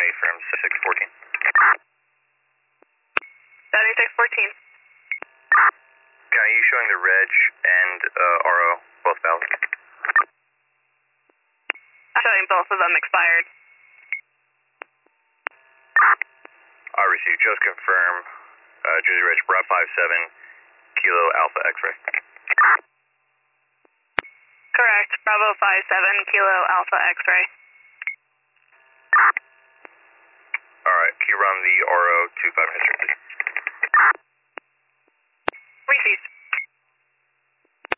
from 7614. 7614. Are you showing the reg and RO, both valid? I'm showing both of them expired. I received, just confirm, Jersey Reg, Bravo 57, Kilo Alpha X-ray. Correct, Bravo 57, Kilo Alpha X-ray. Alright, can you run the RO to 5 history, please? Received.